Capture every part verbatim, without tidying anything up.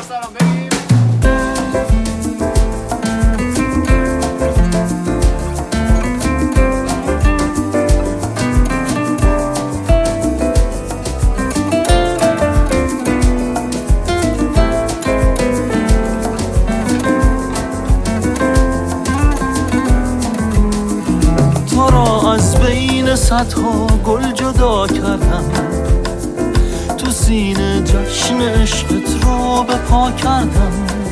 سلام بریم. تو را از بین صدها گل جدا کردم، تو سینه جشن عشقت را به پا کردم.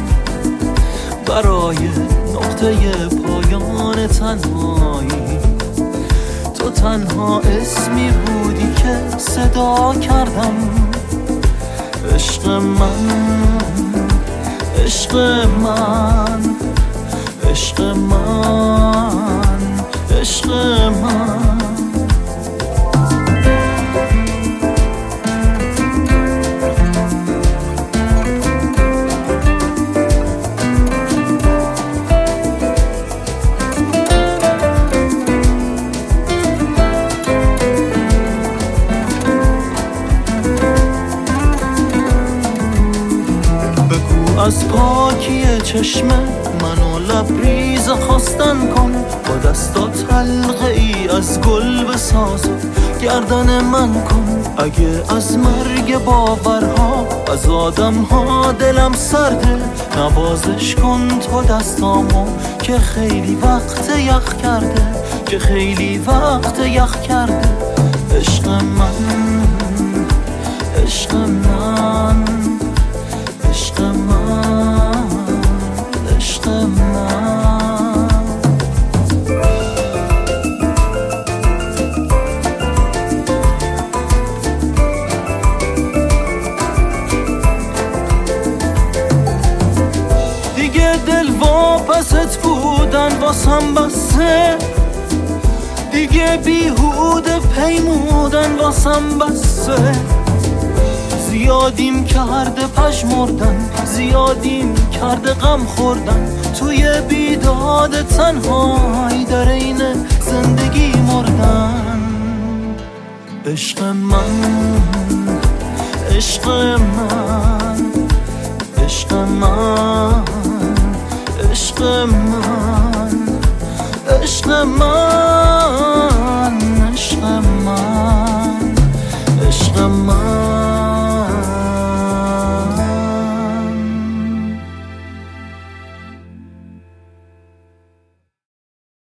برای نقطه پایان تنهایی تو تنها اسمی بودی که صدا کردم. عشق من، عشق من، عشق من، عشق من. بگو از پاکی چشم منو لبریز خواستن کن، با دستات حلقه ای از گل بساز گردن من کن. اگه از مرگ باورها از آدم ها دلم سرده، نوازش کن تو دستامو که خیلی وقت یخ کرده، که خیلی وقت یخ کرده. عشق من، عشق من، عشق من، عشق من. دیگه دل واپست بودن واسم بسه، دیگه بیهوده پیمودن واسم بسه. زیادیم کرده پژمردن، زیادیم کرده غم خوردن، توی بیداد تنهایی در این زندگی مردن. عشق من، عشق من، عشق من، عشق من، عشق من.